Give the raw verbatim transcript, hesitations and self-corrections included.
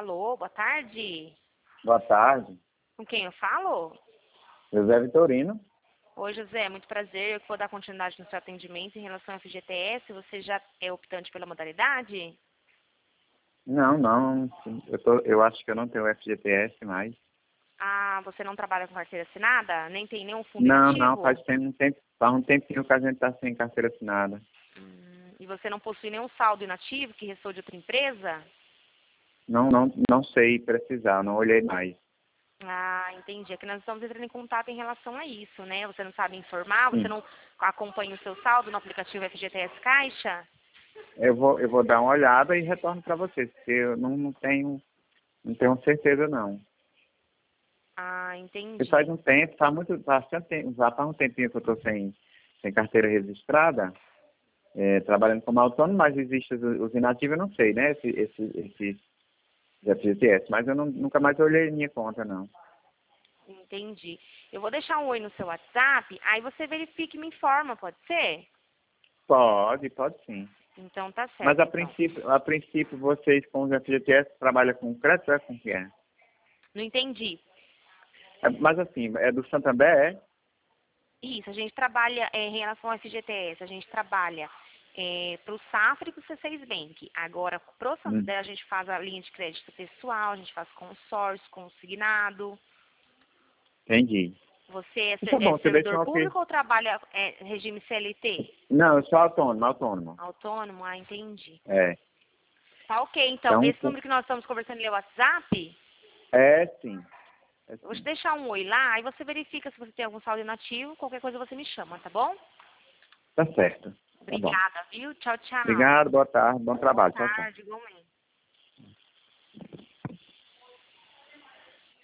Alô, boa tarde. Boa tarde. Com quem eu falo? José Vitorino. Oi, José, muito prazer. Eu vou dar continuidade no seu atendimento em relação ao F G T S. Você já é optante pela modalidade? Não, não. Eu, tô, eu acho que eu não tenho F G T S mais. Ah, você não trabalha com carteira assinada? Nem tem nenhum fundo Não, inativo? não. Faz, tem, um tempo, faz um tempinho que a gente está sem carteira assinada. Hum, e você não possui nenhum saldo inativo que restou de outra empresa? Não, não, não sei precisar. Não olhei mais. Ah, entendi. É que nós estamos entrando em contato em relação a isso, né? Você não sabe informar? Você Sim. não acompanha o seu saldo no aplicativo F G T S Caixa? Eu vou, eu vou dar uma olhada e retorno para vocês, porque eu não, não tenho, não tenho certeza não. Ah, Porque entendi. faz um tempo, faz muito, bastante tempo, já faz um tempinho que eu estou sem, sem carteira registrada, é, trabalhando como autônomo, mas existem os, os inativos, eu não sei, né? Esse, esse, esse F G T S, mas eu não, nunca mais olhei minha conta, não. Entendi. Eu vou deixar um oi no seu WhatsApp, aí você verifica e me informa, pode ser? Pode, pode sim. Então tá Mas certo, a então. princípio, a princípio vocês com os F G T S trabalham com crédito, é com o que é? Não entendi. É, mas assim, é do Santander, é? Isso, a gente trabalha é, em relação ao F G T S, a gente trabalha é, para o Safra e para o C seis Bank. Agora, para o Hum, Santander, a gente faz a linha de crédito pessoal, a gente faz consórcio, consignado. entendi. Você é, Então ser- tá é bom, você deixa servidor um ok. público ou trabalha é, regime C L T? Não, eu sou autônomo, autônomo. Autônomo? Ah, entendi. É. Tá ok, então. Então, Esse número que nós estamos conversando é o WhatsApp? é sim. É Eu vou te sim. deixar um oi lá, aí você verifica se você tem algum saldo inativo, qualquer coisa você me chama, tá bom? Tá certo. Tá bom. Obrigada, viu? Tchau, tchau. Obrigado, boa tarde, bom Boa trabalho. Tchau, tchau. tarde, igualmente.